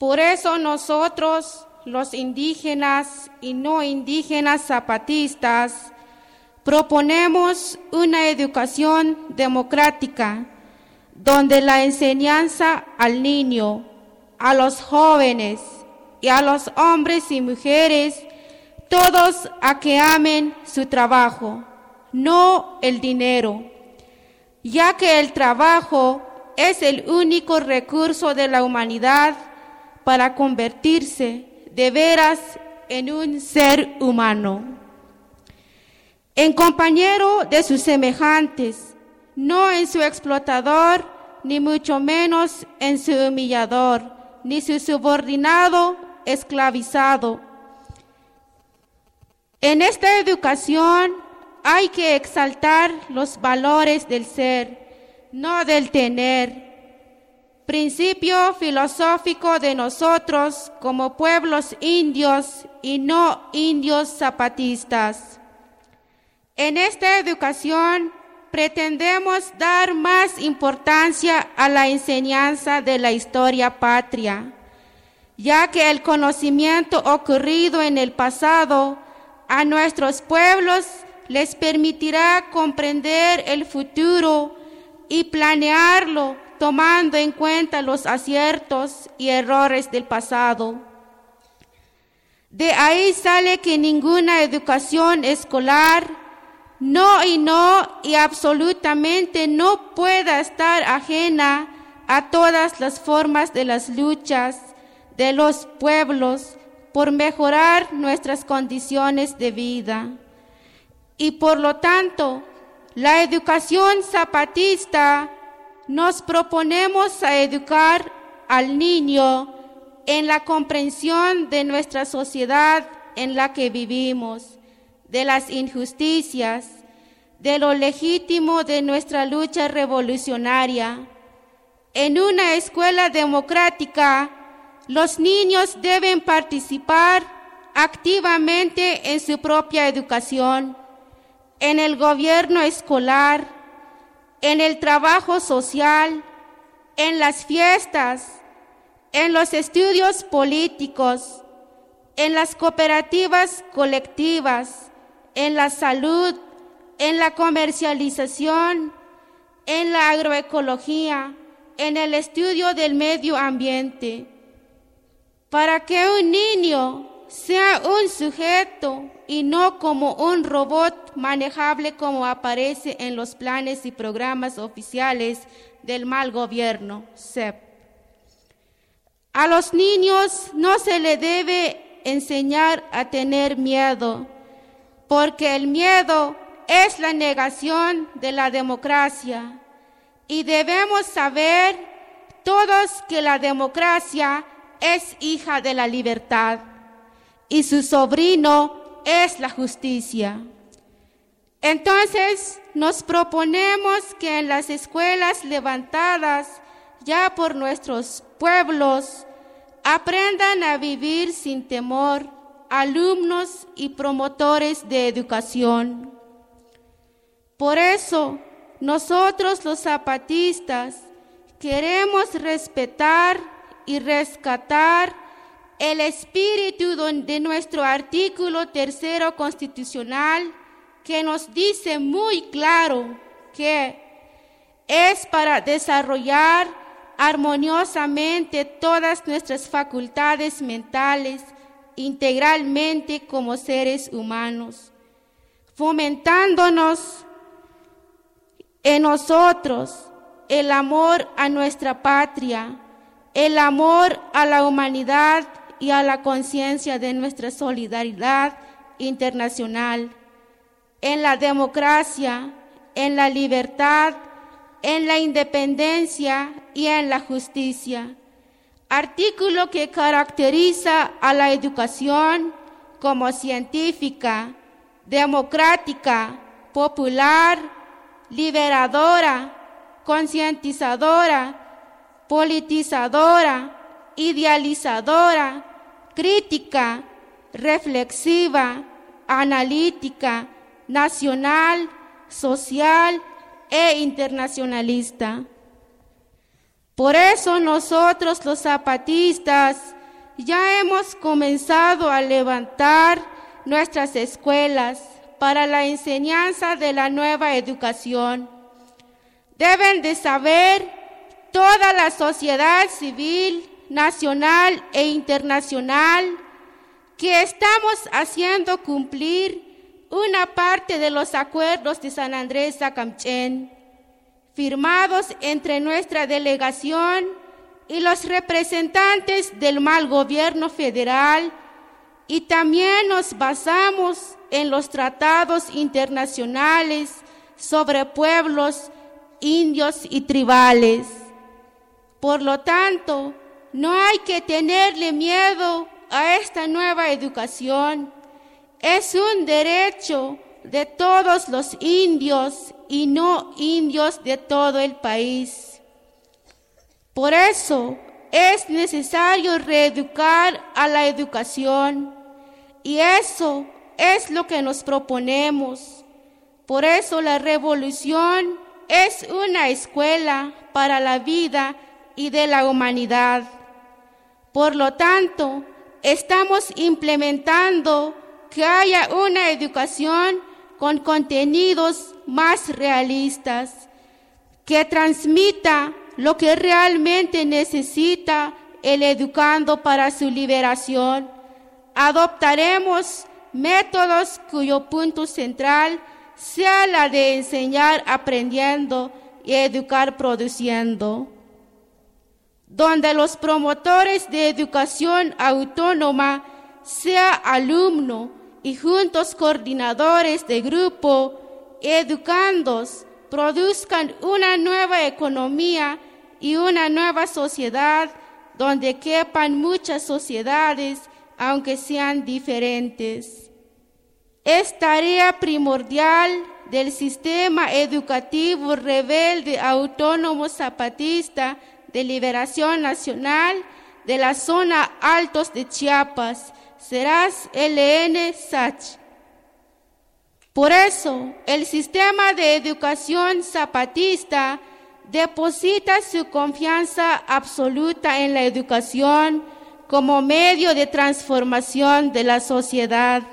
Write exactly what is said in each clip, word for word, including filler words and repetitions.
Por eso nosotros, los indígenas y no indígenas zapatistas, proponemos una educación democrática, donde la enseñanza al niño, a los jóvenes y a los hombres y mujeres, todos a que amen su trabajo, no el dinero, ya que el trabajo es el único recurso de la humanidad para convertirse de veras en un ser humano, en compañero de sus semejantes, no en su explotador, ni mucho menos en su humillador, ni su subordinado esclavizado. En esta educación hay que exaltar los valores del ser, no del tener, principio filosófico de nosotros como pueblos indios y no indios zapatistas. En esta educación pretendemos dar más importancia a la enseñanza de la historia patria, ya que el conocimiento ocurrido en el pasado a nuestros pueblos les permitirá comprender el futuro y planearlo tomando en cuenta los aciertos y errores del pasado. De ahí sale que ninguna educación escolar, no y no y absolutamente no pueda estar ajena a todas las formas de las luchas de los pueblos por mejorar nuestras condiciones de vida. Y por lo tanto, la educación zapatista nos proponemos a educar al niño en la comprensión de nuestra sociedad en la que vivimos, de las injusticias, de lo legítimo de nuestra lucha revolucionaria. En una escuela democrática, los niños deben participar activamente en su propia educación, en el gobierno escolar, en el trabajo social, en las fiestas, en los estudios políticos, en las cooperativas colectivas, en la salud, en la comercialización, en la agroecología, en el estudio del medio ambiente. Para que un niño sea un sujeto y no como un robot manejable como aparece en los planes y programas oficiales del mal gobierno, C E P. A los niños no se les debe enseñar a tener miedo, porque el miedo es la negación de la democracia, y debemos saber todos que la democracia es hija de la libertad, y su sobrino es la justicia. Entonces, nos proponemos que en las escuelas levantadas ya por nuestros pueblos aprendan a vivir sin temor alumnos y promotores de educación. Por eso, nosotros los zapatistas queremos respetar y rescatar el espíritu de nuestro artículo tercero constitucional, que nos dice muy claro que es para desarrollar armoniosamente todas nuestras facultades mentales integralmente como seres humanos, fomentándonos en nosotros el amor a nuestra patria, el amor a la humanidad y a la conciencia de nuestra solidaridad internacional, en la democracia, en la libertad, en la independencia y en la justicia. Artículo que caracteriza a la educación como científica, democrática, popular, liberadora, concientizadora, politizadora, idealizadora, crítica, reflexiva, analítica, nacional, social e internacionalista. Por eso nosotros los zapatistas ya hemos comenzado a levantar nuestras escuelas para la enseñanza de la nueva educación. Deben de saber toda la sociedad civil, nacional e internacional, que estamos haciendo cumplir una parte de los acuerdos de San Andrés Sacamchén, firmados entre nuestra delegación y los representantes del mal gobierno federal, y también nos basamos en los tratados internacionales sobre pueblos indios y tribales. Por lo tanto, no hay que tenerle miedo a esta nueva educación. Es un derecho de todos los indios y no indios de todo el país. Por eso es necesario reeducar a la educación, y eso es lo que nos proponemos. Por eso la revolución es una escuela para la vida y de la humanidad. Por lo tanto, estamos implementando que haya una educación con contenidos más realistas, que transmita lo que realmente necesita el educando para su liberación. Adoptaremos métodos cuyo punto central sea la de enseñar aprendiendo y educar produciendo, donde los promotores de educación autónoma sea alumno y juntos coordinadores de grupo, educandos, produzcan una nueva economía y una nueva sociedad donde quepan muchas sociedades, aunque sean diferentes. Es tarea primordial del sistema educativo rebelde autónomo zapatista de Liberación Nacional de la zona Altos de Chiapas, serás L N S A C H. Por eso, el sistema de educación zapatista deposita su confianza absoluta en la educación como medio de transformación de la sociedad.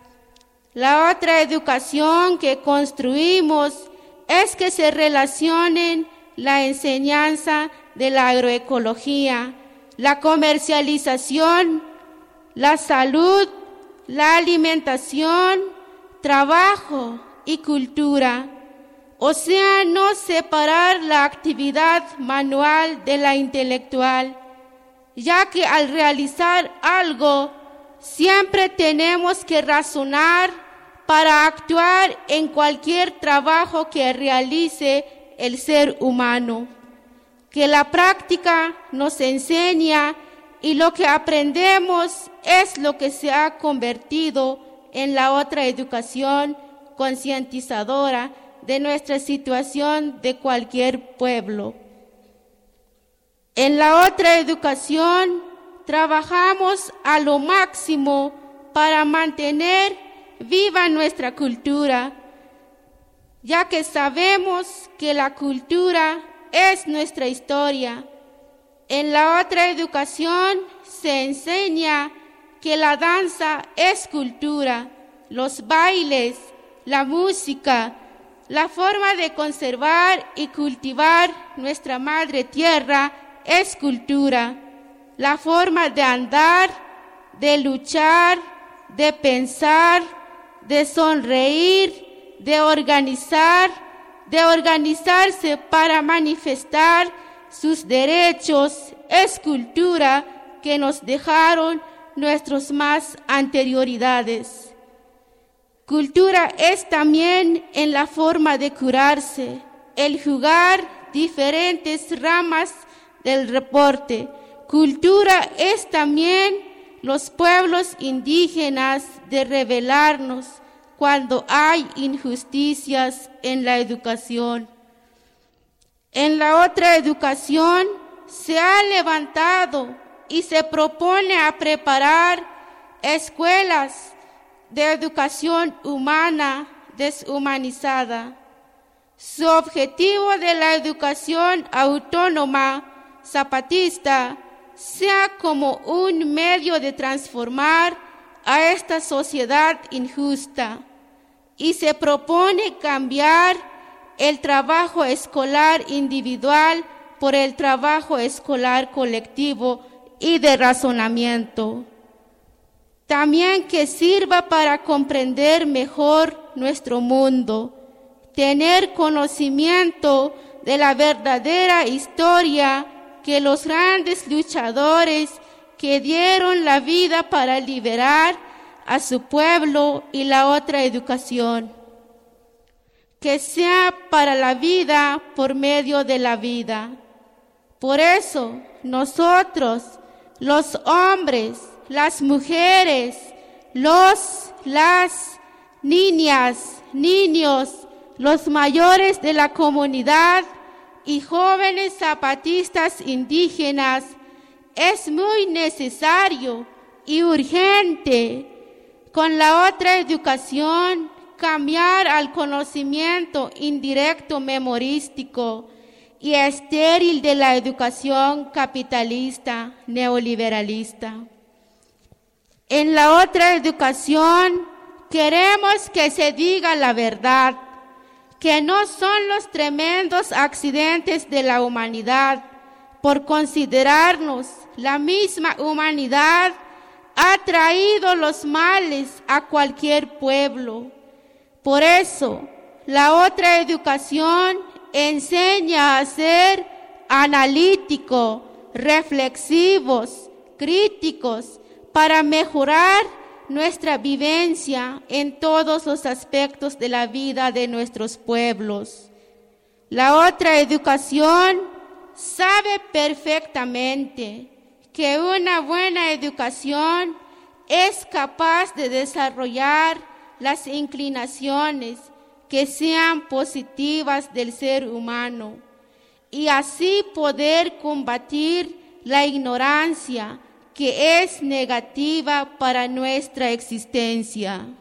La otra educación que construimos es que se relacionen la enseñanza de la agroecología, la comercialización, la salud, la alimentación, trabajo y cultura. O sea, no separar la actividad manual de la intelectual, ya que al realizar algo, siempre tenemos que razonar para actuar en cualquier trabajo que realice el ser humano. Que la práctica nos enseña y lo que aprendemos es lo que se ha convertido en la otra educación concientizadora de nuestra situación de cualquier pueblo. En la otra educación trabajamos a lo máximo para mantener viva nuestra cultura, ya que sabemos que la cultura es nuestra historia. En la otra educación se enseña que la danza es cultura, los bailes, la música, la forma de conservar y cultivar nuestra madre tierra es cultura, la forma de andar, de luchar, de pensar, de sonreír, de organizar, de organizarse para manifestar sus derechos es cultura que nos dejaron nuestros más anterioridades. Cultura es también en la forma de curarse, el jugar diferentes ramas del reporte. Cultura es también los pueblos indígenas de rebelarnos cuando hay injusticias en la educación. En la otra educación se ha levantado y se propone a preparar escuelas de educación humana deshumanizada. Su objetivo de la educación autónoma zapatista sea como un medio de transformar a esta sociedad injusta y se propone cambiar el trabajo escolar individual por el trabajo escolar colectivo y de razonamiento. También que sirva para comprender mejor nuestro mundo, tener conocimiento de la verdadera historia que los grandes luchadores que dieron la vida para liberar a su pueblo, y la otra educación, que sea para la vida por medio de la vida. Por eso nosotros, los hombres, las mujeres, los, las niñas, niños, los mayores de la comunidad y jóvenes zapatistas indígenas, es muy necesario y urgente, con la otra educación, cambiar al conocimiento indirecto memorístico y estéril de la educación capitalista neoliberalista. En la otra educación queremos que se diga la verdad, que no son los tremendos accidentes de la humanidad, por considerarnos la misma humanidad, ha traído los males a cualquier pueblo. Por eso, la otra educación enseña a ser analítico, reflexivos, críticos, para mejorar nuestra vivencia en todos los aspectos de la vida de nuestros pueblos. La otra educación sabe perfectamente que una buena educación es capaz de desarrollar las inclinaciones que sean positivas del ser humano y así poder combatir la ignorancia que es negativa para nuestra existencia.